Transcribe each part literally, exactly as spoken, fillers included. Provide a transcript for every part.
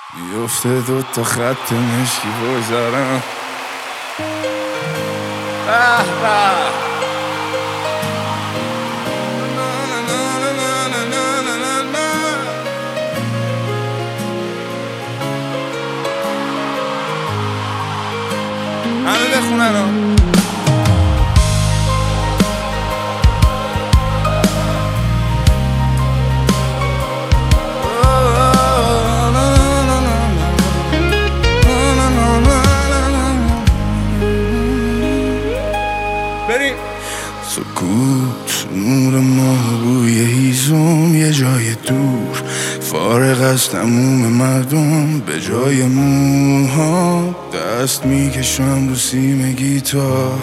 بیفته دو تا خط مشکی بگذارم. به به همه بخونن ها. سکوت نور ماه بوی هیزم یه جای دور، فارغ از تموم مردم به جای موها دست میکشم رو سیم گیتار.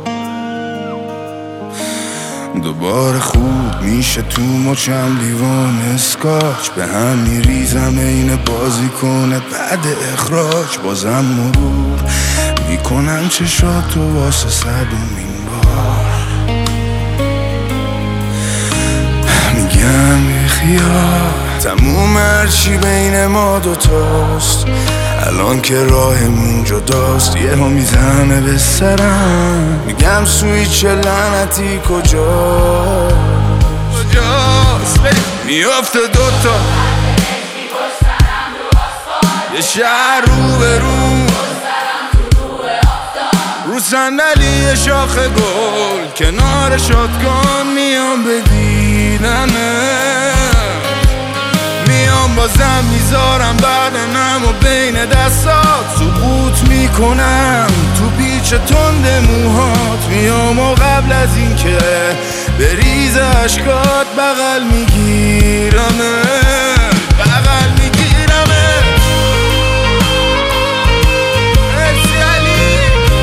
دوباره خوب میشه تو مچم لیوان اسکاچ، به هم میریزم این بازی کنه بعد اخراج. بازم مرور میکنم چشاتو واسه صدومین بار، میگم بیخیال تموم هرچی بین ما دوتاست. الان که راهمون جداست یه ها میزنه به سرم، میگم سویچ لعنتی کجاست کجاست میافته دوتا یه شهر رو به رو رو صندلی شاخ گل کنار شاتگان میام بدیدنه. میام بازم میذارم بدنم و بین دستات سقوط میکنم تو پیچ تند موهات. میام و قبل از این که بریز اشکات بغل میگیرمه بغل میگیرمه. مرسی علی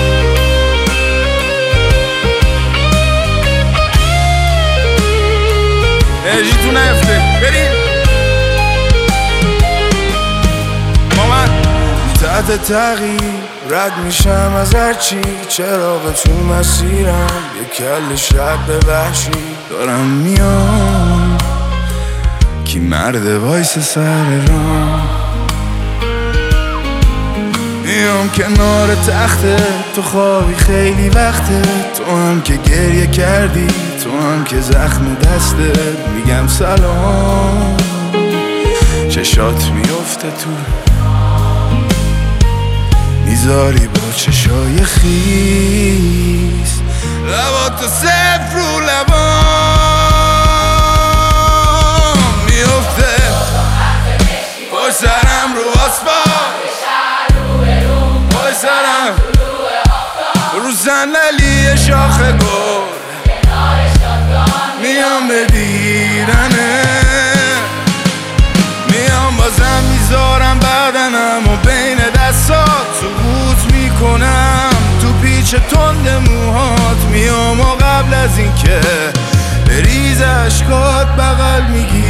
انرژی تو نفته بریم تحت تغییر رد میشم از هرچی. چراغ تو مسیرم یه کل شب به وحشی دارم میام. کی مرد وایس سر راه میام کنار تخته تو خوابی خیلی وقته. تو هم که گریه کردی تو هم که زخم دستت میگم سلام. چشات میفته تو میذاری با چشای خیس، لباتو صفر رو لبام میفته پای سرم رو آسفال پای سرم رو صندلی شاخ گل میام بدیدنه. میام بازم میذارم بدنم و بین دستات سقوط میکنم تو پیچ تند موهات. میام و قبل از این که بریز اشکات بغل میگی